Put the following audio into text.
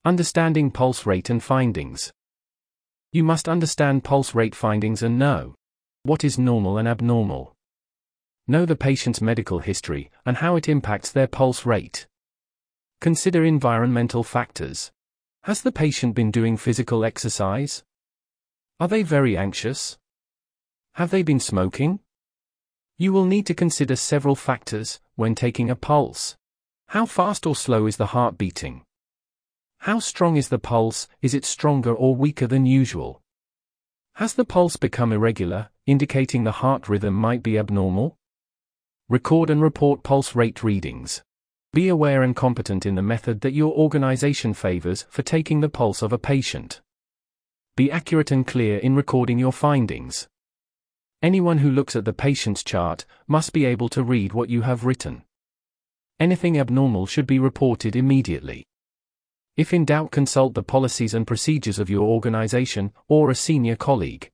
Understanding pulse rate and findings. You must understand pulse rate findings and know what is normal and abnormal. Know the patient's medical history and how it impacts their pulse rate. Consider environmental factors. Has the patient been doing physical exercise? Are they very anxious? Have they been smoking? You will need to consider several factors when taking a pulse. How fast or slow is the heart beating? How strong is the pulse? Is it stronger or weaker than usual? Has the pulse become irregular, indicating the heart rhythm might be abnormal? Record and report pulse rate readings. Be aware and competent in the method that your organization favors for taking the pulse of a patient. Be accurate and clear in recording your findings. Anyone who looks at the patient's chart must be able to read what you have written. Anything abnormal should be reported immediately. If in doubt, consult the policies and procedures of your organization or a senior colleague.